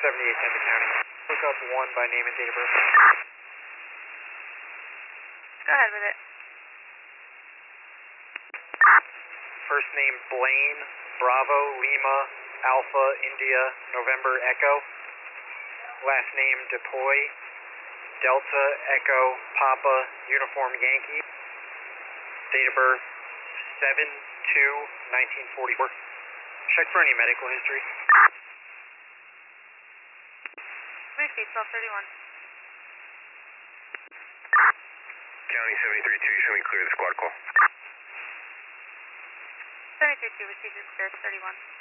7810 County. Look up one by name and date of birth. Go ahead with it. First name Blaine, Bravo, Lima, Alpha, India, November, Echo. Last name DePoy, Delta, Echo, Papa, Uniform, Yankee. Date of birth 7/2/1944. Check for any medical history. Whiskey 1231. County 73-2, show me clear the squad call. 732, Whiskey 6 clear 31.